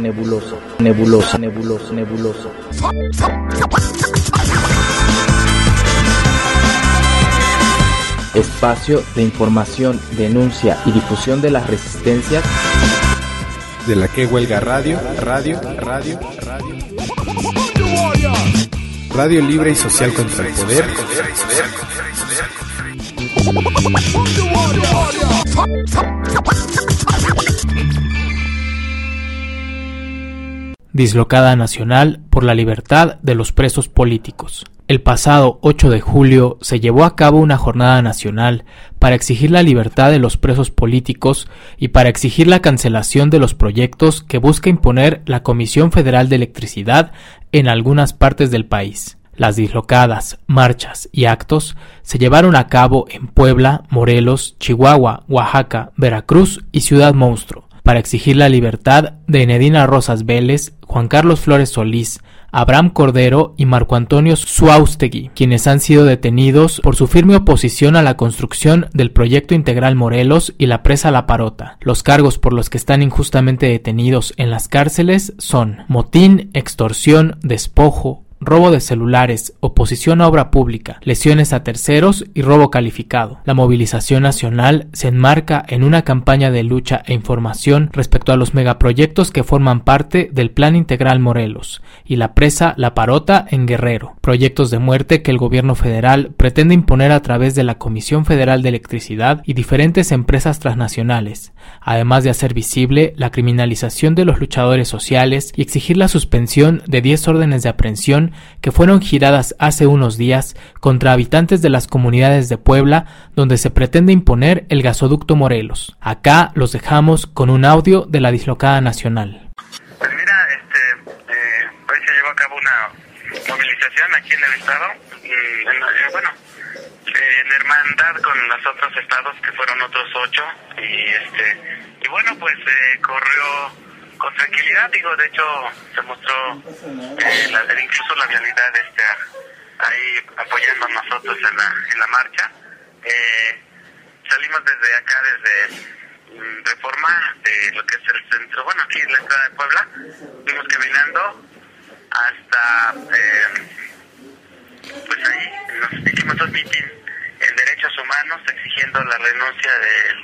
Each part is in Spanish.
nebulosa, nebulosa, nebulosa, nebulosa. Espacio de información, denuncia y difusión de las resistencias de la que huelga radio libre y social contra el poder. Dislocada Nacional por la libertad de los presos políticos. El pasado 8 de julio se llevó a cabo una jornada nacional para exigir la libertad de los presos políticos y para exigir la cancelación de los proyectos que busca imponer la Comisión Federal de Electricidad en algunas partes del país. Las dislocadas, marchas y actos se llevaron a cabo en Puebla, Morelos, Chihuahua, Oaxaca, Veracruz y Ciudad Monstruo, para exigir la libertad de Enedina Rosas Vélez, Juan Carlos Flores Solís, Abraham Cordero y Marco Antonio Suaustegui, quienes han sido detenidos por su firme oposición a la construcción del Proyecto Integral Morelos y la presa La Parota. Los cargos por los que están injustamente detenidos en las cárceles son motín, extorsión, despojo, robo de celulares, oposición a obra pública, lesiones a terceros y robo calificado. La movilización nacional se enmarca en una campaña de lucha e información respecto a los megaproyectos que forman parte del Plan Integral Morelos y la presa La Parota en Guerrero, proyectos de muerte que el gobierno federal pretende imponer a través de la Comisión Federal de Electricidad y diferentes empresas transnacionales, además de hacer visible la criminalización de los luchadores sociales y exigir la suspensión de 10 órdenes de aprehensión que fueron giradas hace unos días contra habitantes de las comunidades de Puebla, donde se pretende imponer el gasoducto Morelos. Acá los dejamos con un audio de la Dislocada Nacional. Pues mira, hoy se llevó a cabo una movilización aquí en el estado, en hermandad con los otros estados, que fueron otros 8, y bueno, pues corrió con tranquilidad, de hecho se mostró incluso la vialidad ahí apoyando a nosotros en la marcha. Salimos desde acá, desde Reforma, de lo que es el centro, aquí en la entrada de Puebla, fuimos caminando hasta, pues ahí nos hicimos un mitin en derechos humanos exigiendo la renuncia del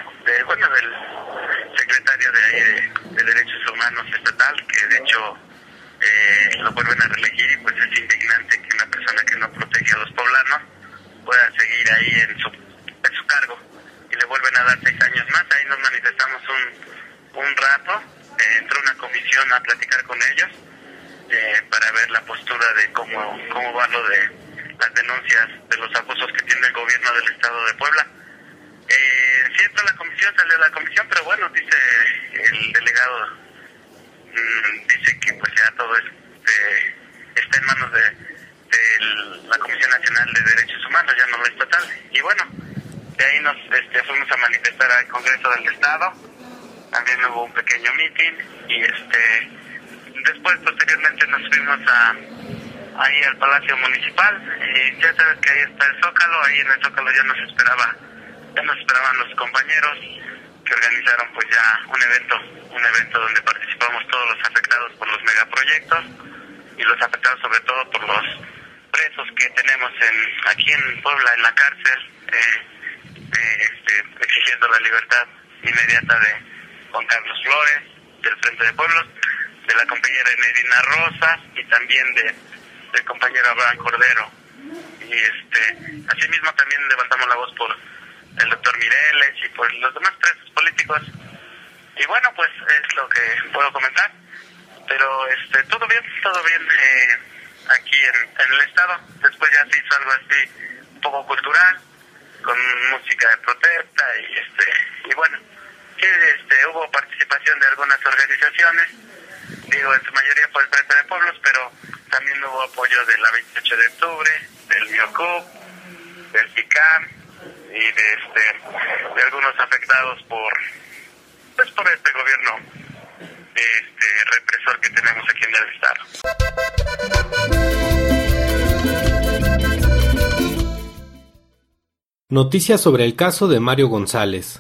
secretario de Derechos Humanos estatal, que de hecho lo vuelven a reelegir, y pues es indignante que una persona que no protege a los poblanos pueda seguir ahí en su cargo, y le vuelven a dar 6 años más. Ahí nos manifestamos un rato, entró una comisión a platicar con ellos para ver la postura de cómo va lo de las denuncias de los abusos que tiene el gobierno del estado de Puebla. Sí entró la comisión, salió la comisión, pero bueno, dice el delegado, dice que pues ya todo está en manos de la Comisión Nacional de Derechos Humanos, ya no lo estatal. Y bueno, de ahí nos fuimos a manifestar al Congreso del Estado, también hubo un pequeño meeting, y después posteriormente nos fuimos ahí al Palacio Municipal, y ya sabes que ahí está el Zócalo. Ahí en el Zócalo ya nos esperaban los compañeros que organizaron pues ya un evento donde participamos todos los afectados por los megaproyectos, y los afectados sobre todo por los presos que tenemos aquí en Puebla en la cárcel, exigiendo la libertad inmediata de Juan Carlos Flores, del Frente de Pueblos, de la compañera Enedina Rosas, y también del compañero Abraham Cordero. Y asimismo también levantamos la voz por el doctor Mireles y por los demás presos políticos. Y bueno, pues es lo que puedo comentar, pero todo bien aquí en el estado. Después ya se hizo algo así un poco cultural, con música de protesta, y bueno, sí, hubo participación de algunas organizaciones, en su mayoría fue el Frente de Pueblos, pero también hubo apoyo de la 28 de octubre, del MIOCUP, del PICAM, y de algunos afectados por este gobierno represor que tenemos aquí en el estado. Noticias sobre el caso de Mario González.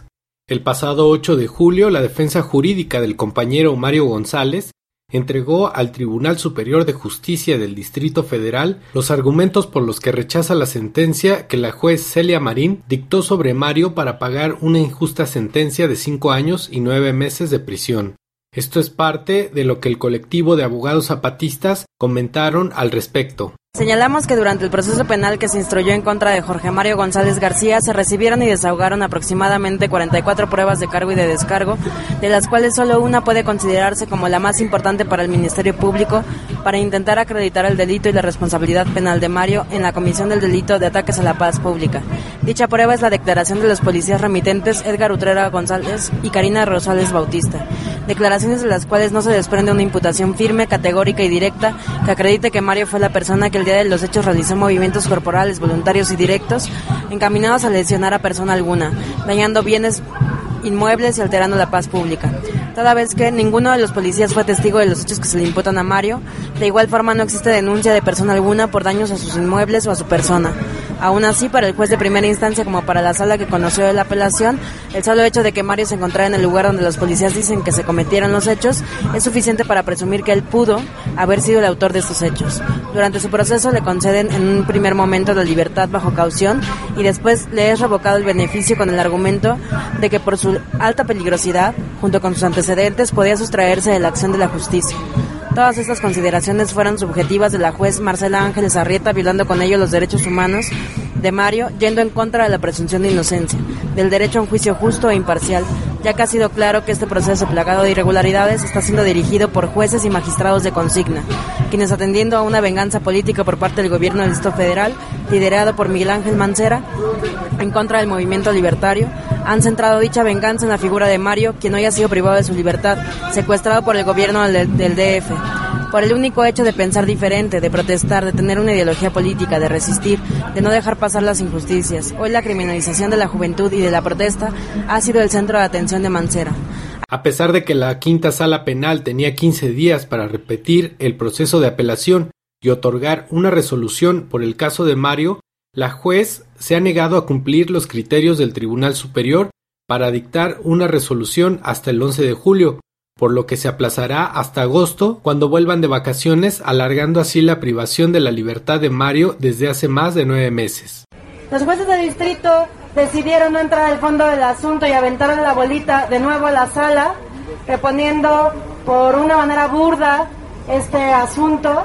El pasado 8 de julio, la defensa jurídica del compañero Mario González entregó al Tribunal Superior de Justicia del Distrito Federal los argumentos por los que rechaza la sentencia que la juez Celia Marín dictó sobre Mario para pagar una injusta sentencia de 5 años y 9 meses de prisión. Esto es parte de lo que el colectivo de abogados zapatistas comentaron al respecto. Señalamos que durante el proceso penal que se instruyó en contra de Jorge Mario González García se recibieron y desahogaron aproximadamente 44 pruebas de cargo y de descargo, de las cuales solo una puede considerarse como la más importante para el Ministerio Público para intentar acreditar el delito y la responsabilidad penal de Mario en la comisión del delito de ataques a la paz pública. Dicha prueba es la declaración de los policías remitentes Edgar Utrera González y Karina Rosales Bautista, declaraciones de las cuales no se desprende una imputación firme, categórica y directa que acredite que Mario fue la persona que el día de los hechos realizó movimientos corporales voluntarios y directos encaminados a lesionar a persona alguna, dañando bienes inmuebles y alterando la paz pública. Toda vez que ninguno de los policías fue testigo de los hechos que se le imputan a Mario, de igual forma no existe denuncia de persona alguna por daños a sus inmuebles o a su persona. Aún así, para el juez de primera instancia como para la sala que conoció de la apelación, el solo hecho de que Mario se encontrara en el lugar donde los policías dicen que se cometieron los hechos es suficiente para presumir que él pudo haber sido el autor de estos hechos. Durante su proceso le conceden en un primer momento la libertad bajo caución y después le es revocado el beneficio con el argumento de que por su alta peligrosidad, junto con sus antecedentes, podía sustraerse de la acción de la justicia. Todas estas consideraciones fueron subjetivas de la juez Marcela Ángeles Arrieta, violando con ello los derechos humanos de Mario, yendo en contra de la presunción de inocencia, del derecho a un juicio justo e imparcial, ya que ha sido claro que este proceso plagado de irregularidades está siendo dirigido por jueces y magistrados de consigna, quienes atendiendo a una venganza política por parte del gobierno del Distrito Federal, liderado por Miguel Ángel Mancera, en contra del movimiento libertario, han centrado dicha venganza en la figura de Mario, quien hoy ha sido privado de su libertad, secuestrado por el gobierno del DF, por el único hecho de pensar diferente, de protestar, de tener una ideología política, de resistir, de no dejar pasar las injusticias. Hoy la criminalización de la juventud y de la protesta ha sido el centro de atención de Mancera. A pesar de que la Quinta Sala Penal tenía 15 días para repetir el proceso de apelación y otorgar una resolución por el caso de Mario, la juez se ha negado a cumplir los criterios del Tribunal Superior para dictar una resolución hasta el 11 de julio, por lo que se aplazará hasta agosto cuando vuelvan de vacaciones, alargando así la privación de la libertad de Mario desde hace más de 9 meses. Los jueces de distrito decidieron no entrar al fondo del asunto y aventaron la bolita de nuevo a la sala, reponiendo por una manera burda este asunto,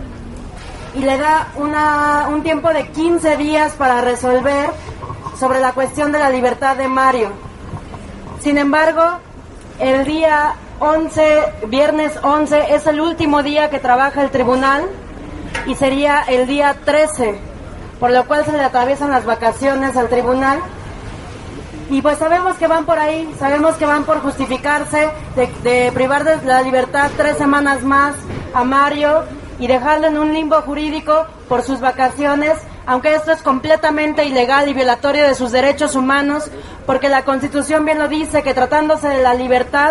y le da un tiempo de 15 días para resolver sobre la cuestión de la libertad de Mario. Sin embargo, el día 11, viernes 11, es el último día que trabaja el tribunal y sería el día 13, por lo cual se le atraviesan las vacaciones al tribunal. Y pues sabemos que van por ahí, sabemos que van por justificarse de privar de la libertad 3 semanas más a Mario y dejarlo en un limbo jurídico por sus vacaciones, aunque esto es completamente ilegal y violatorio de sus derechos humanos, porque la Constitución bien lo dice, que tratándose de la libertad,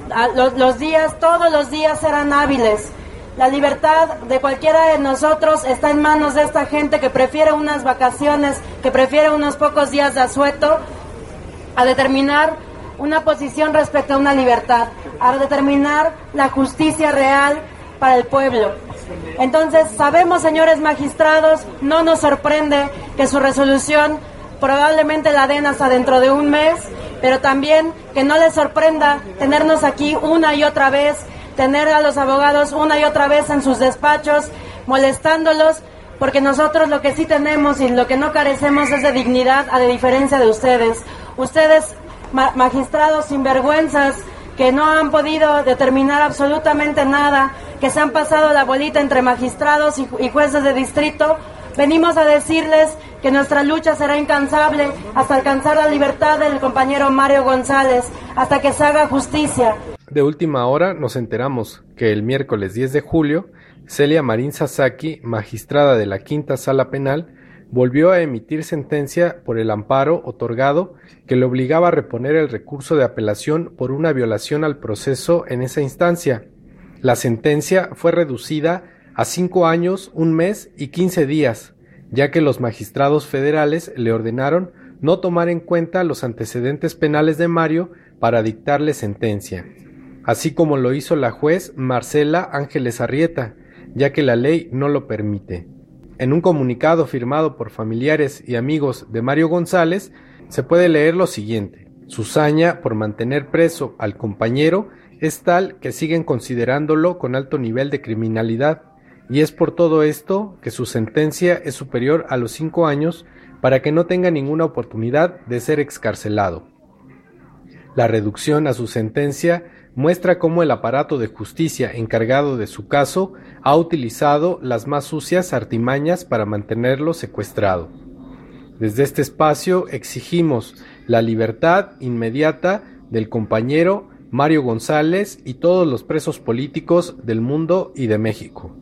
todos los días serán hábiles. La libertad de cualquiera de nosotros está en manos de esta gente que prefiere unas vacaciones, que prefiere unos pocos días de asueto, a determinar una posición respecto a una libertad, a determinar la justicia real para el pueblo. Entonces, sabemos, señores magistrados, no nos sorprende que su resolución probablemente la den hasta dentro de un mes, pero también que no les sorprenda tenernos aquí una y otra vez, tener a los abogados una y otra vez en sus despachos, molestándolos, porque nosotros lo que sí tenemos y lo que no carecemos es de dignidad, a diferencia de ustedes. Ustedes, magistrados sinvergüenzas, que no han podido determinar absolutamente nada, que se han pasado la bolita entre magistrados y jueces de distrito, venimos a decirles que nuestra lucha será incansable hasta alcanzar la libertad del compañero Mario González, hasta que se haga justicia. De última hora nos enteramos que el miércoles 10 de julio, Celia Marín Sasaki, magistrada de la Quinta Sala Penal, volvió a emitir sentencia por el amparo otorgado que le obligaba a reponer el recurso de apelación por una violación al proceso en esa instancia. La sentencia fue reducida a 5 años, 1 mes y 15 días, ya que los magistrados federales le ordenaron no tomar en cuenta los antecedentes penales de Mario para dictarle sentencia, así como lo hizo la juez Marcela Ángeles Arrieta, ya que la ley no lo permite. En un comunicado firmado por familiares y amigos de Mario González, se puede leer lo siguiente: su saña por mantener preso al compañero es tal que siguen considerándolo con alto nivel de criminalidad, y es por todo esto que su sentencia es superior a los 5 años para que no tenga ninguna oportunidad de ser excarcelado. La reducción a su sentencia muestra cómo el aparato de justicia encargado de su caso ha utilizado las más sucias artimañas para mantenerlo secuestrado. Desde este espacio exigimos la libertad inmediata del compañero Mario González y todos los presos políticos del mundo y de México.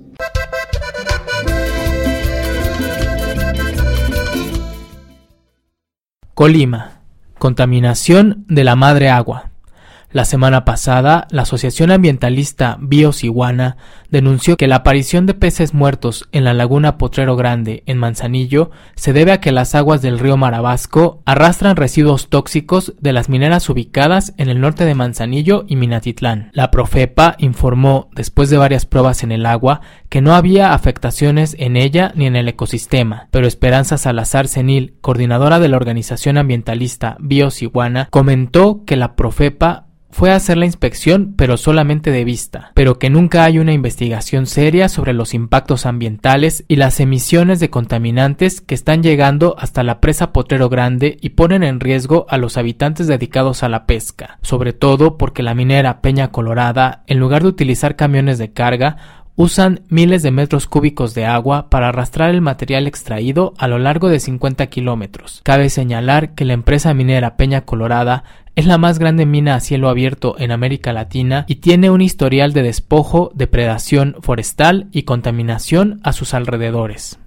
Colima. Contaminación de la madre agua. La semana pasada, la asociación ambientalista Bios Iguana denunció que la aparición de peces muertos en la laguna Potrero Grande, en Manzanillo, se debe a que las aguas del río Marabasco arrastran residuos tóxicos de las mineras ubicadas en el norte de Manzanillo y Minatitlán. La Profepa informó, después de varias pruebas en el agua, que no había afectaciones en ella ni en el ecosistema, pero Esperanza Salazar Senil, coordinadora de la organización ambientalista Bios Iguana, comentó que la Profepa fue a hacer la inspección, pero solamente de vista, pero que nunca hay una investigación seria sobre los impactos ambientales y las emisiones de contaminantes que están llegando hasta la presa Potrero Grande y ponen en riesgo a los habitantes dedicados a la pesca, sobre todo porque la minera Peña Colorada, en lugar de utilizar camiones de carga, usan miles de metros cúbicos de agua para arrastrar el material extraído a lo largo de 50 kilómetros. Cabe señalar que la empresa minera Peña Colorada es la más grande mina a cielo abierto en América Latina y tiene un historial de despojo, depredación forestal y contaminación a sus alrededores.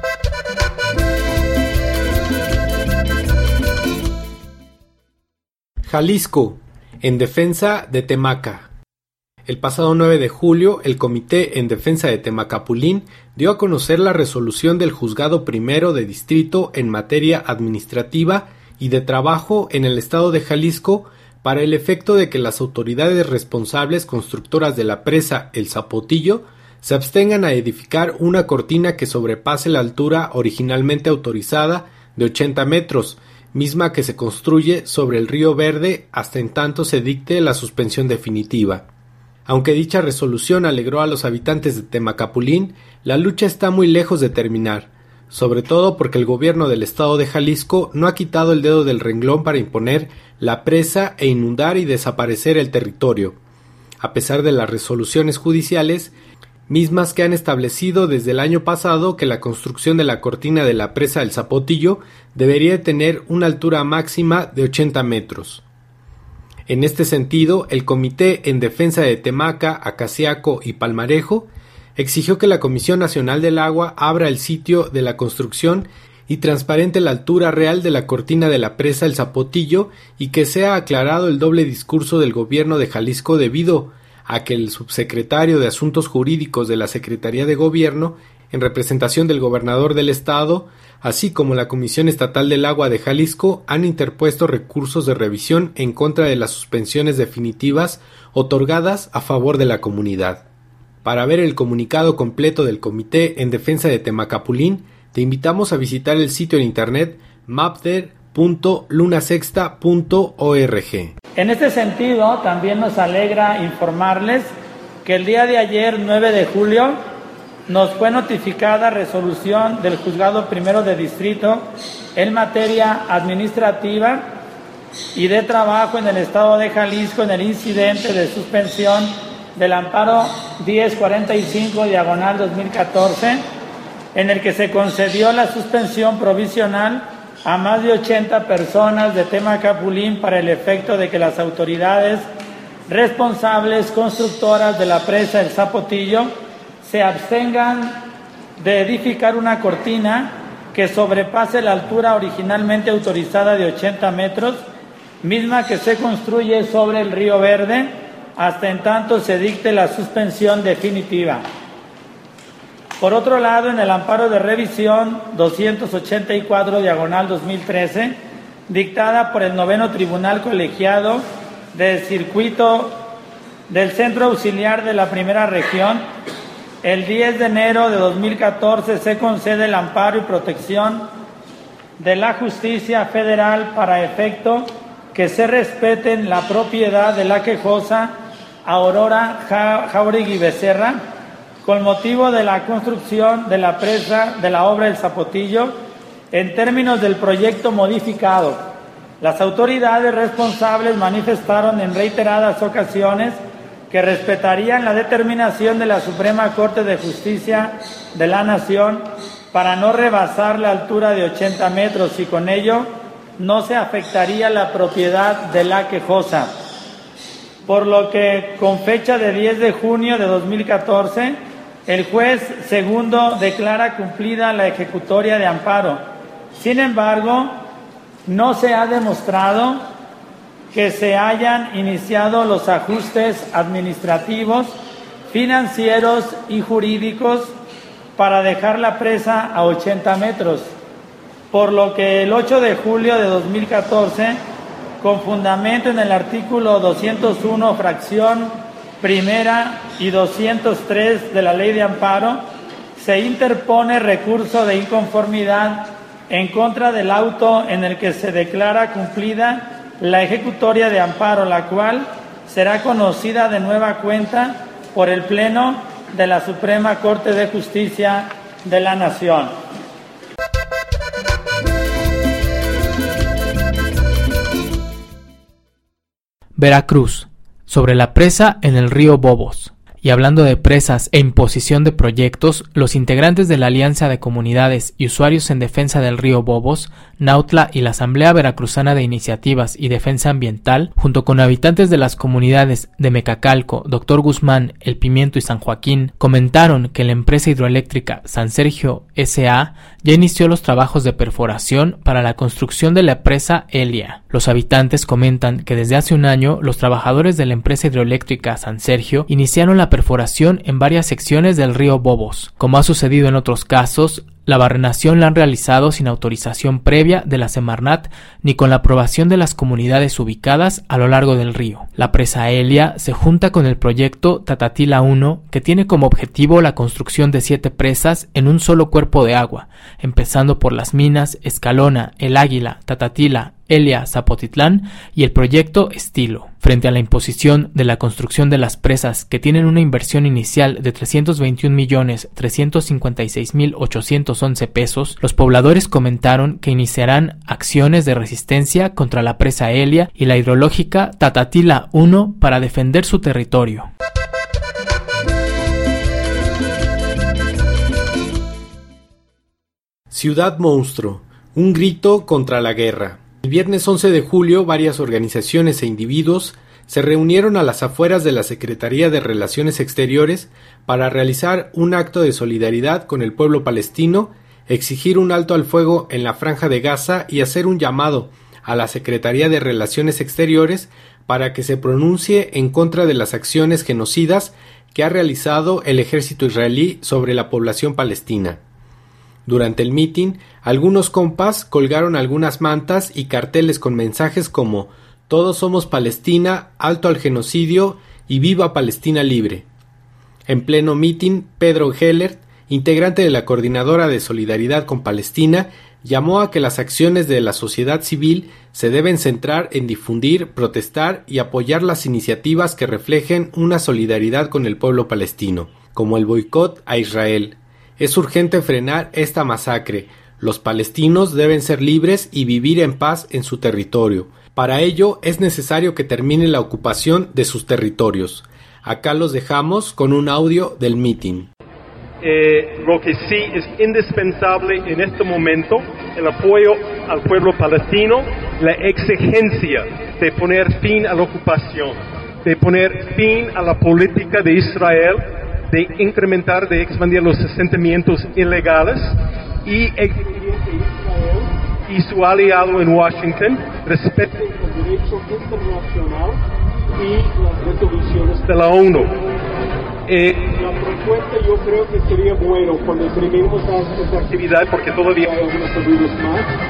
Jalisco, en defensa de Temaca. El pasado 9 de julio, el Comité en Defensa de Temacapulín dio a conocer la resolución del Juzgado Primero de Distrito en materia administrativa y de trabajo en el estado de Jalisco para el efecto de que las autoridades responsables constructoras de la presa El Zapotillo se abstengan a edificar una cortina que sobrepase la altura originalmente autorizada de 80 metros, misma que se construye sobre el río Verde hasta en tanto se dicte la suspensión definitiva. Aunque dicha resolución alegró a los habitantes de Temacapulín, la lucha está muy lejos de terminar, sobre todo porque el gobierno del estado de Jalisco no ha quitado el dedo del renglón para imponer la presa e inundar y desaparecer el territorio, a pesar de las resoluciones judiciales, mismas que han establecido desde el año pasado que la construcción de la cortina de la presa El Zapotillo debería tener una altura máxima de 80 metros. En este sentido, el Comité en Defensa de Temaca, Acaciaco y Palmarejo exigió que la Comisión Nacional del Agua abra el sitio de la construcción y transparente la altura real de la cortina de la presa El Zapotillo y que sea aclarado el doble discurso del gobierno de Jalisco debido a que el subsecretario de Asuntos Jurídicos de la Secretaría de Gobierno, en representación del gobernador del estado, así como la Comisión Estatal del Agua de Jalisco, han interpuesto recursos de revisión en contra de las suspensiones definitivas otorgadas a favor de la comunidad. Para ver el comunicado completo del Comité en Defensa de Temacapulín, te invitamos a visitar el sitio en internet mapder.lunasexta.org. En este sentido, también nos alegra informarles que el día de ayer, 9 de julio, nos fue notificada resolución del Juzgado Primero de Distrito en materia administrativa y de trabajo en el estado de Jalisco en el incidente de suspensión del amparo 1045/2014, en el que se concedió la suspensión provisional a más de 80 personas de Temacapulín para el efecto de que las autoridades responsables constructoras de la presa El Zapotillo se abstengan de edificar una cortina que sobrepase la altura originalmente autorizada de 80 metros, misma que se construye sobre el río Verde, hasta en tanto se dicte la suspensión definitiva. Por otro lado, en el amparo de revisión 284/2013, dictada por el 9º Tribunal Colegiado del Circuito del Centro Auxiliar de la Primera Región, el 10 de enero de 2014 se concede el amparo y protección de la justicia federal para efecto que se respeten la propiedad de la quejosa Aurora Jáuregui Becerra con motivo de la construcción de la presa de la obra El Zapotillo en términos del proyecto modificado. Las autoridades responsables manifestaron en reiteradas ocasiones que respetarían la determinación de la Suprema Corte de Justicia de la Nación para no rebasar la altura de 80 metros y con ello no se afectaría la propiedad de la quejosa. Por lo que con fecha de 10 de junio de 2014, el juez segundo declara cumplida la ejecutoria de amparo. Sin embargo, no se ha demostrado que se hayan iniciado los ajustes administrativos, financieros y jurídicos para dejar la presa a 80 metros, por lo que el 8 de julio de 2014, con fundamento en el artículo 201, fracción primera y 203 de la Ley de Amparo, se interpone recurso de inconformidad en contra del auto en el que se declara cumplida la ejecutoria de amparo, la cual será conocida de nueva cuenta por el Pleno de la Suprema Corte de Justicia de la Nación. Veracruz, sobre la presa en el río Bobos. Y hablando de presas e imposición de proyectos, los integrantes de la Alianza de Comunidades y Usuarios en Defensa del Río Bobos, Nautla y la Asamblea Veracruzana de Iniciativas y Defensa Ambiental, junto con habitantes de las comunidades de Mecacalco, Doctor Guzmán, El Pimiento y San Joaquín, comentaron que la empresa hidroeléctrica San Sergio S.A. ya inició los trabajos de perforación para la construcción de la presa Elia. Los habitantes comentan que desde hace un año los trabajadores de la empresa hidroeléctrica San Sergio iniciaron la perforación en varias secciones del río Bobos. Como ha sucedido en otros casos, la barrenación la han realizado sin autorización previa de la Semarnat ni con la aprobación de las comunidades ubicadas a lo largo del río. La presa Elia se junta con el proyecto Tatatila 1, que tiene como objetivo la construcción de 7 presas en un solo cuerpo de agua, empezando por las minas Escalona, El Águila, Tatatila, Elia, Zapotitlán y el proyecto Estilo. Frente a la imposición de la construcción de las presas que tienen una inversión inicial de 321.356.811 pesos, los pobladores comentaron que iniciarán acciones de resistencia contra la presa Elia y la hidrológica Tatatila 1 para defender su territorio. Ciudad Monstruo, un grito contra la guerra. El viernes 11 de julio, varias organizaciones e individuos se reunieron a las afueras de la Secretaría de Relaciones Exteriores para realizar un acto de solidaridad con el pueblo palestino, exigir un alto al fuego en la Franja de Gaza y hacer un llamado a la Secretaría de Relaciones Exteriores para que se pronuncie en contra de las acciones genocidas que ha realizado el ejército israelí sobre la población palestina. Durante el mitin, algunos compas colgaron algunas mantas y carteles con mensajes como «Todos somos Palestina, alto al genocidio y viva Palestina libre». En pleno mitin, Pedro Hellert, integrante de la Coordinadora de Solidaridad con Palestina, llamó a que las acciones de la sociedad civil se deben centrar en difundir, protestar y apoyar las iniciativas que reflejen una solidaridad con el pueblo palestino, como el boicot a Israel. Es urgente frenar esta masacre. Los palestinos deben ser libres y vivir en paz en su territorio. Para ello es necesario que termine la ocupación de sus territorios. Acá los dejamos con un audio del mitin. Lo que sí es indispensable en este momento, el apoyo al pueblo palestino, la exigencia de poner fin a la ocupación, de poner fin a la política de Israel, de incrementar, de expandir los asentamientos ilegales y exigir que Israel y su aliado en Washington respeten el derecho internacional y las resoluciones de la ONU. La propuesta yo creo que sería bueno cuando terminemos esta actividad, porque todavía hay algunos saludos más,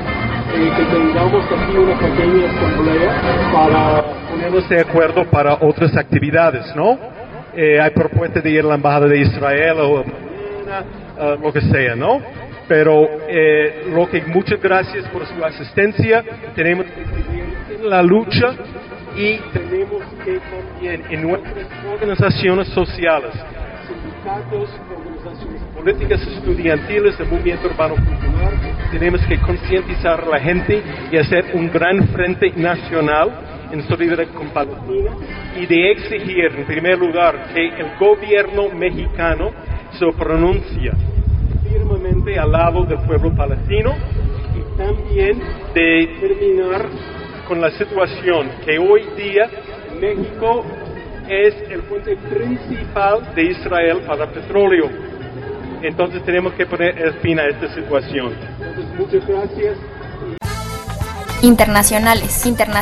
que tengamos aquí una pequeña asamblea para ponernos de acuerdo para otras actividades, ¿no? Hay propuestas de ir a la Embajada de Israel o lo que sea, ¿no? Pero muchas gracias por su asistencia. Tenemos que seguir en la lucha y tenemos que también en nuestras organizaciones sociales, sindicatos, organizaciones políticas estudiantiles del movimiento urbano popular, tenemos que concientizar a la gente y hacer un gran frente nacional en solidaridad con Palestina y de exigir, en primer lugar, que el gobierno mexicano se pronuncie firmemente al lado del pueblo palestino y también de terminar con la situación que hoy día México es el fuente principal de Israel para petróleo. Entonces tenemos que poner fin a esta situación. Entonces, muchas gracias. Internacionales.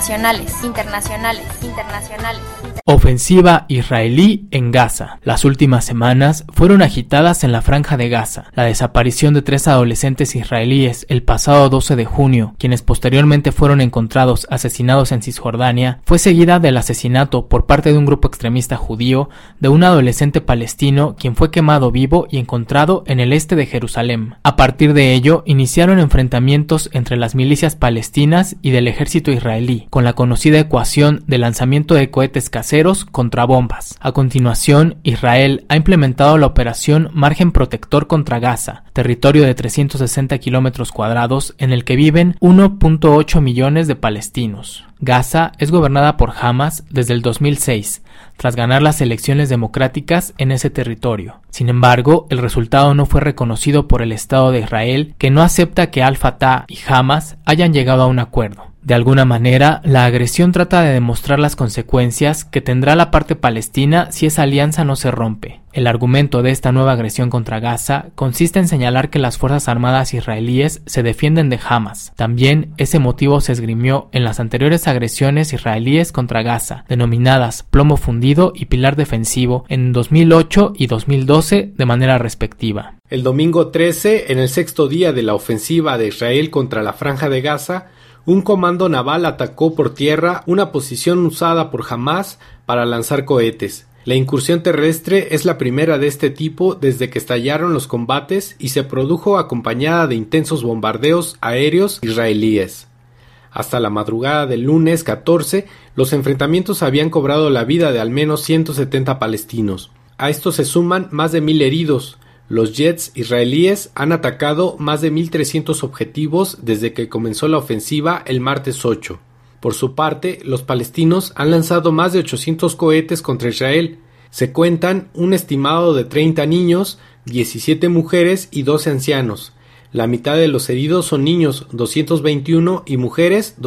Ofensiva israelí en Gaza. Las últimas semanas fueron agitadas en la Franja de Gaza. La desaparición de 3 adolescentes israelíes el pasado 12 de junio, quienes posteriormente fueron encontrados asesinados en Cisjordania, fue seguida del asesinato por parte de un grupo extremista judío de un adolescente palestino quien fue quemado vivo y encontrado en el este de Jerusalén. A partir de ello, iniciaron enfrentamientos entre las milicias palestinas y del ejército israelí, con la conocida ecuación de lanzamiento de cohetes caseros contra bombas. A continuación, Israel ha implementado la operación Margen Protector contra Gaza, territorio de 360 kilómetros cuadrados en el que viven 1.8 millones de palestinos. Gaza es gobernada por Hamas desde el 2006, tras ganar las elecciones democráticas en ese territorio. Sin embargo, el resultado no fue reconocido por el Estado de Israel, que no acepta que Al-Fatah y Hamas hayan llegado a un acuerdo. De alguna manera, la agresión trata de demostrar las consecuencias que tendrá la parte palestina si esa alianza no se rompe. El argumento de esta nueva agresión contra Gaza consiste en señalar que las fuerzas armadas israelíes se defienden de Hamas. También ese motivo se esgrimió en las anteriores agresiones israelíes contra Gaza, denominadas Plomo Fundido y Pilar Defensivo, en 2008 y 2012 de manera respectiva. El domingo 13, en el 6º día de la ofensiva de Israel contra la Franja de Gaza, un comando naval atacó por tierra una posición usada por Hamas para lanzar cohetes. La incursión terrestre es la primera de este tipo desde que estallaron los combates y se produjo acompañada de intensos bombardeos aéreos israelíes. Hasta la madrugada del lunes 14, los enfrentamientos habían cobrado la vida de al menos 170 palestinos. A esto se suman más de 1,000 heridos. Los jets israelíes han atacado más de 1,300 objetivos desde que comenzó la ofensiva el martes 8. Por su parte, los palestinos han lanzado más de 800 cohetes contra Israel. Se cuentan un estimado de 30 niños, 17 mujeres y 12 ancianos. La mitad de los heridos son niños, 221, y mujeres,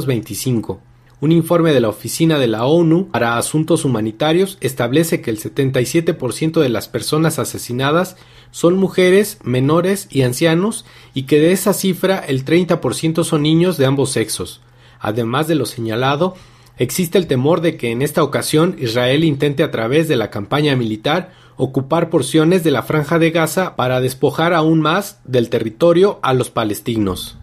225. Un informe de la Oficina de la ONU para Asuntos Humanitarios establece que el 77% de las personas asesinadas son mujeres, menores y ancianos, y que de esa cifra el 30% son niños de ambos sexos. Además de lo señalado, existe el temor de que en esta ocasión Israel intente a través de la campaña militar ocupar porciones de la Franja de Gaza para despojar aún más del territorio a los palestinos.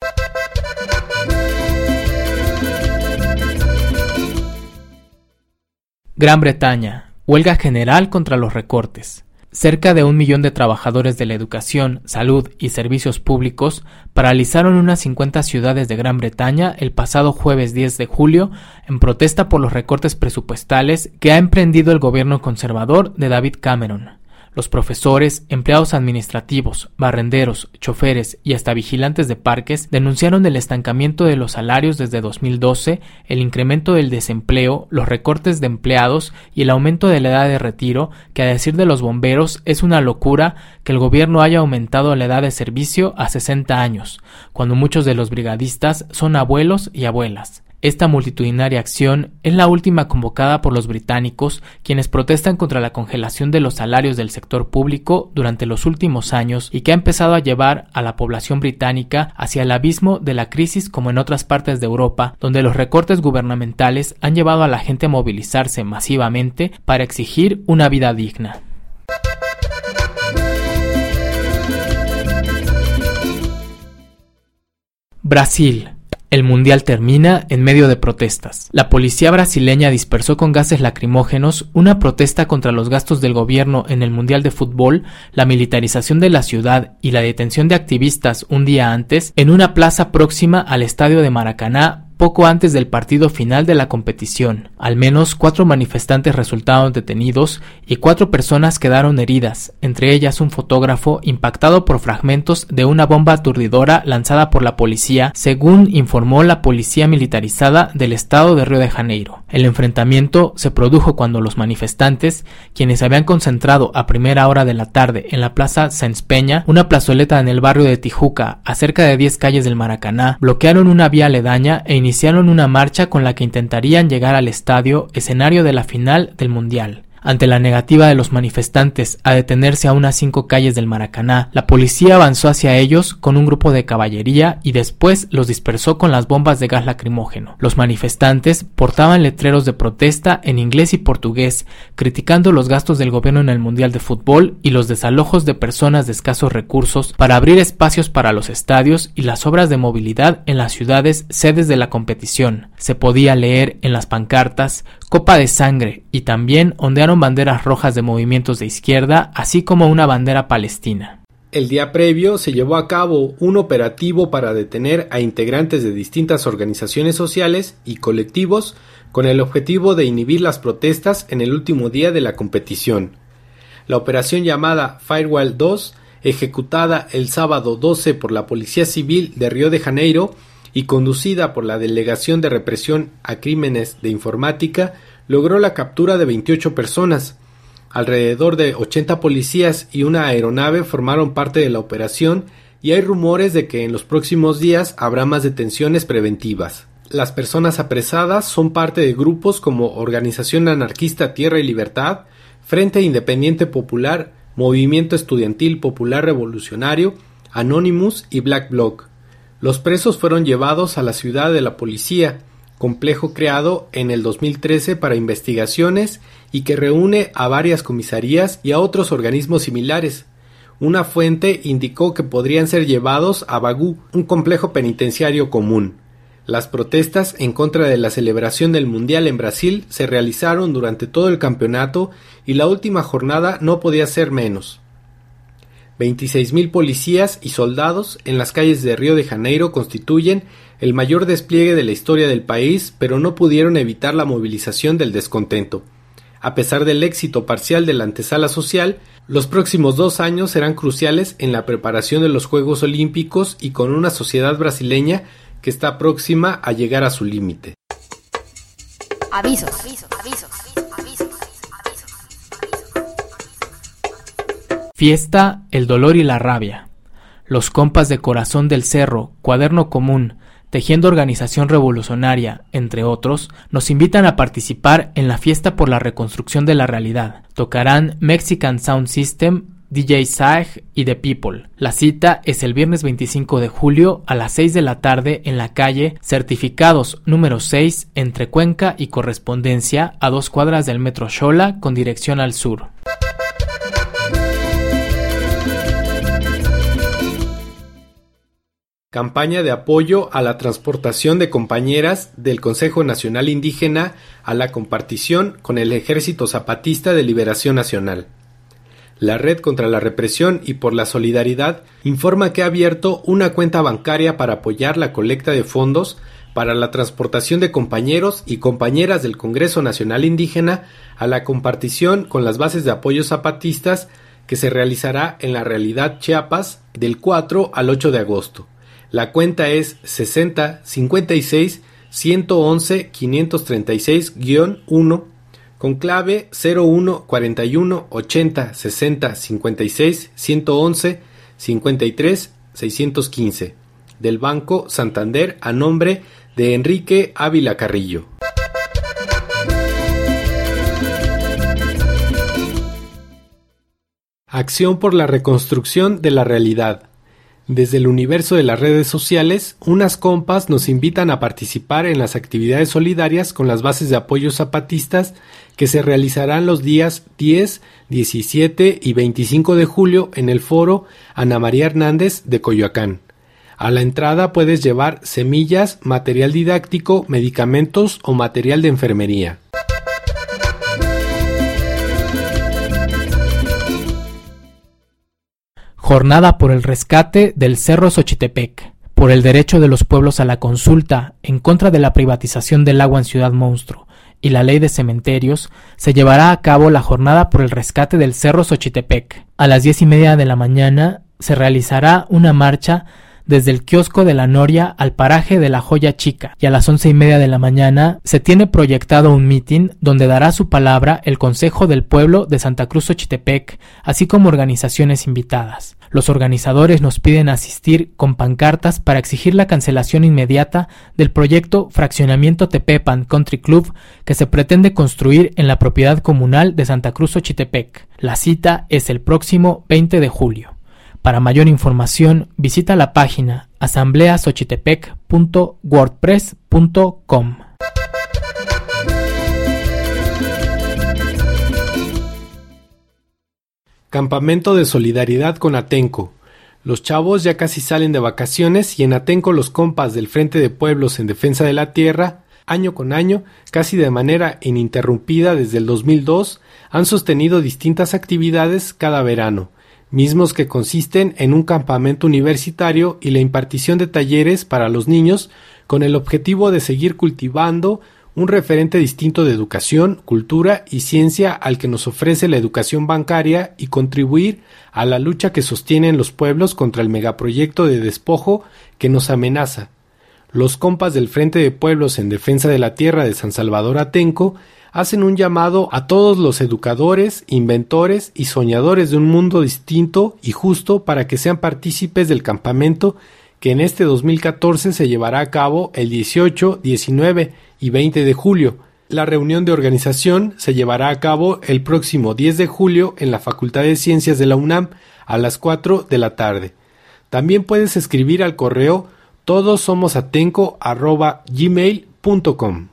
Gran Bretaña. Huelga general contra los recortes. Cerca de 1 millón de trabajadores de la educación, salud y servicios públicos paralizaron unas 50 ciudades de Gran Bretaña el pasado jueves 10 de julio en protesta por los recortes presupuestales que ha emprendido el gobierno conservador de David Cameron. Los profesores, empleados administrativos, barrenderos, choferes y hasta vigilantes de parques denunciaron el estancamiento de los salarios desde 2012, el incremento del desempleo, los recortes de empleados y el aumento de la edad de retiro, que a decir de los bomberos es una locura que el gobierno haya aumentado la edad de servicio a 60 años, cuando muchos de los brigadistas son abuelos y abuelas. Esta multitudinaria acción es la última convocada por los británicos, quienes protestan contra la congelación de los salarios del sector público durante los últimos años y que ha empezado a llevar a la población británica hacia el abismo de la crisis, como en otras partes de Europa, donde los recortes gubernamentales han llevado a la gente a movilizarse masivamente para exigir una vida digna. Brasil. El mundial termina en medio de protestas. La policía brasileña dispersó con gases lacrimógenos una protesta contra los gastos del gobierno en el mundial de fútbol, la militarización de la ciudad y la detención de activistas un día antes en una plaza próxima al estadio de Maracaná, poco antes del partido final de la competición. Al menos 4 manifestantes resultaron detenidos y 4 personas quedaron heridas, entre ellas un fotógrafo impactado por fragmentos de una bomba aturdidora lanzada por la policía, según informó la policía militarizada del estado de Río de Janeiro. El enfrentamiento se produjo cuando los manifestantes, quienes se habían concentrado a primera hora de la tarde en la Plaza Sáenz Peña, una plazoleta en el barrio de Tijuca, a cerca de 10 calles del Maracaná, bloquearon una vía aledaña e iniciaron una marcha con la que intentarían llegar al estadio, escenario de la final del Mundial. Ante la negativa de los manifestantes a detenerse a unas 5 calles del Maracaná, la policía avanzó hacia ellos con un grupo de caballería y después los dispersó con las bombas de gas lacrimógeno. Los manifestantes portaban letreros de protesta en inglés y portugués, criticando los gastos del gobierno en el Mundial de Fútbol y los desalojos de personas de escasos recursos para abrir espacios para los estadios y las obras de movilidad en las ciudades sedes de la competición. Se podía leer en las pancartas "Copa de Sangre" y también ondearon banderas rojas de movimientos de izquierda, así como una bandera palestina. El día previo se llevó a cabo un operativo para detener a integrantes de distintas organizaciones sociales y colectivos con el objetivo de inhibir las protestas en el último día de la competición. La operación llamada Firewall 2, ejecutada el sábado 12 por la Policía Civil de Río de Janeiro y conducida por la Delegación de Represión a Crímenes de Informática, logró la captura de 28 personas. Alrededor de 80 policías y una aeronave formaron parte de la operación y hay rumores de que en los próximos días habrá más detenciones preventivas. Las personas apresadas son parte de grupos como Organización Anarquista Tierra y Libertad, Frente Independiente Popular, Movimiento Estudiantil Popular Revolucionario, Anonymous y Black Bloc. Los presos fueron llevados a la ciudad de la policía, complejo creado en el 2013 para investigaciones y que reúne a varias comisarías y a otros organismos similares. Una fuente indicó que podrían ser llevados a Bagu, un complejo penitenciario común. Las protestas en contra de la celebración del Mundial en Brasil se realizaron durante todo el campeonato y la última jornada no podía ser menos. 26.000 policías y soldados en las calles de Río de Janeiro constituyen el mayor despliegue de la historia del país, pero no pudieron evitar la movilización del descontento. A pesar del éxito parcial de la antesala social, los próximos 2 años serán cruciales en la preparación de los Juegos Olímpicos y con una sociedad brasileña que está próxima a llegar a su límite. Avisos. Fiesta, el dolor y la rabia. Los compas de Corazón del Cerro, Cuaderno Común, Tejiendo Organización Revolucionaria, entre otros, nos invitan a participar en la fiesta por la reconstrucción de la realidad. Tocarán Mexican Sound System, DJ Saeg y The People. La cita es el viernes 25 de julio a las 6 de la tarde en la calle Certificados número 6 entre Cuenca y Correspondencia, a 2 cuadras del Metro Xola con dirección al sur. Campaña de apoyo a la transportación de compañeras del Consejo Nacional Indígena a la compartición con el Ejército Zapatista de Liberación Nacional. La Red contra la Represión y por la Solidaridad informa que ha abierto una cuenta bancaria para apoyar la colecta de fondos para la transportación de compañeros y compañeras del Congreso Nacional Indígena a la compartición con las bases de apoyo zapatistas que se realizará en la Realidad Chiapas del 4 al 8 de agosto. La cuenta es 60 56 111 536-1 con clave 01 41 80 60 56 111 53 615 del Banco Santander a nombre de Enrique Ávila Carrillo. Acción por la reconstrucción de la realidad. Desde el universo de las redes sociales, unas compas nos invitan a participar en las actividades solidarias con las bases de apoyo zapatistas que se realizarán los días 10, 17 y 25 de julio en el foro Ana María Hernández de Coyoacán. A la entrada puedes llevar semillas, material didáctico, medicamentos o material de enfermería. Jornada por el rescate del Cerro Xochitepec, por el derecho de los pueblos a la consulta, en contra de la privatización del agua en Ciudad Monstruo y la ley de cementerios, se llevará a cabo la jornada por el rescate del Cerro Xochitepec. A las 10:30 de la mañana se realizará una marcha desde el kiosco de la Noria al paraje de la Joya Chica, y a las 11:30 de la mañana se tiene proyectado un mitin donde dará su palabra el Consejo del Pueblo de Santa Cruz Xochitepec, así como organizaciones invitadas. Los organizadores nos piden asistir con pancartas para exigir la cancelación inmediata del proyecto Fraccionamiento Tepepan Country Club que se pretende construir en la propiedad comunal de Santa Cruz Xochitepec. La cita es el próximo 20 de julio. Para mayor información, visita la página asambleasochitepec.wordpress.com. Campamento de solidaridad con Atenco. Los chavos ya casi salen de vacaciones y en Atenco los compas del Frente de Pueblos en Defensa de la Tierra, año con año, casi de manera ininterrumpida desde el 2002, han sostenido distintas actividades cada verano, mismos que consisten en un campamento universitario y la impartición de talleres para los niños con el objetivo de seguir cultivando un referente distinto de educación, cultura y ciencia al que nos ofrece la educación bancaria y contribuir a la lucha que sostienen los pueblos contra el megaproyecto de despojo que nos amenaza. Los compas del Frente de Pueblos en Defensa de la Tierra de San Salvador Atenco hacen un llamado a todos los educadores, inventores y soñadores de un mundo distinto y justo para que sean partícipes del campamento que en este 2014 se llevará a cabo el 18, 19 y 20 de julio. La reunión de organización se llevará a cabo el próximo 10 de julio en la Facultad de Ciencias de la UNAM a las 4 de la tarde. También puedes escribir al correo todosomosatenco@gmail.com.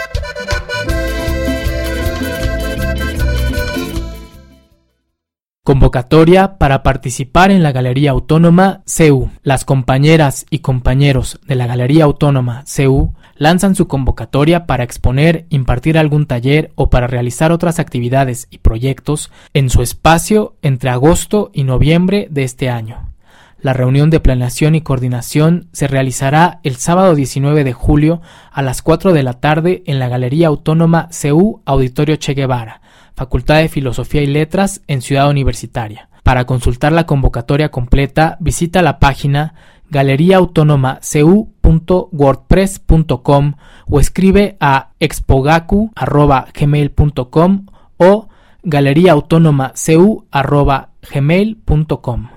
Convocatoria para participar en la Galería Autónoma CU. Las compañeras y compañeros de la Galería Autónoma CU lanzan su convocatoria para exponer, impartir algún taller o para realizar otras actividades y proyectos en su espacio entre agosto y noviembre de este año. La reunión de planeación y coordinación se realizará el sábado 19 de julio a las 4 de la tarde en la Galería Autónoma CU Auditorio Che Guevara, Facultad de Filosofía y Letras en Ciudad Universitaria. Para consultar la convocatoria completa, visita la página galeriaautonomacu.wordpress.com o escribe a expogaku@gmail.com o galeriaautonomacu@gmail.com.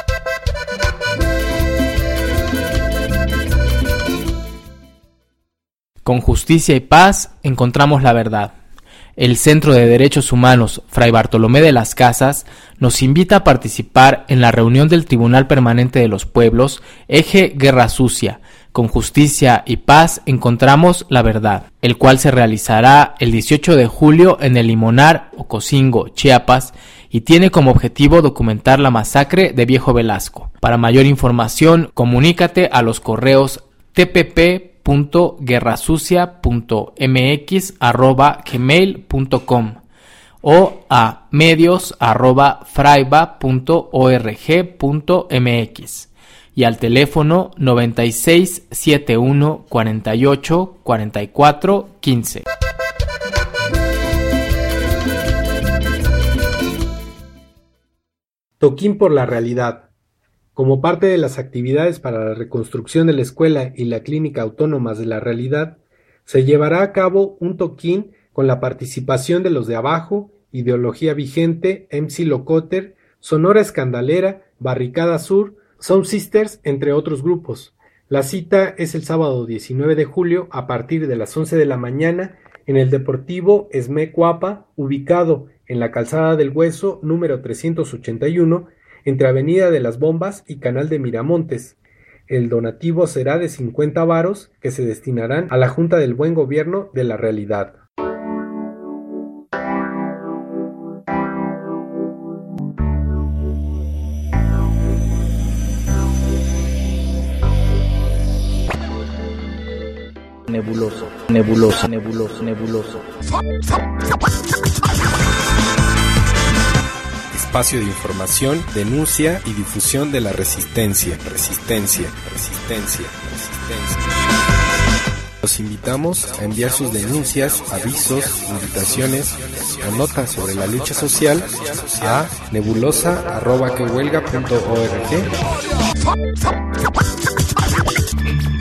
Con justicia y paz encontramos la verdad. El Centro de Derechos Humanos Fray Bartolomé de las Casas nos invita a participar en la reunión del Tribunal Permanente de los Pueblos, Eje Guerra Sucia. Con justicia y paz encontramos la verdad, el cual se realizará el 18 de julio en el Limonar, Ocosingo, Chiapas, y tiene como objetivo documentar la masacre de Viejo Velasco. Para mayor información, comunícate a los correos tpp.guerrasucia.mx@gmail.com o a medios@fraiba.org.mx y al teléfono 96 71 48 44 15. Toquín por la realidad. Como parte de las actividades para la reconstrucción de la escuela y la clínica autónomas de la realidad, se llevará a cabo un toquín con la participación de los de abajo, Ideología Vigente, MC Locoter, Sonora Escandalera, Barricada Sur, Sound Sisters, entre otros grupos. La cita es el sábado 19 de julio a partir de las 11 de la mañana en el Deportivo Esme Cuapa, ubicado en la Calzada del Hueso número 381, entre Avenida de las Bombas y Canal de Miramontes. El donativo será de 50 varos que se destinarán a la Junta del Buen Gobierno de la Realidad. nebuloso, nebuloso, nebuloso, nebuloso. Espacio de información, denuncia y difusión de la resistencia. Los invitamos a enviar sus denuncias, avisos, invitaciones o notas sobre la lucha social a nebulosa@quehuelga.org.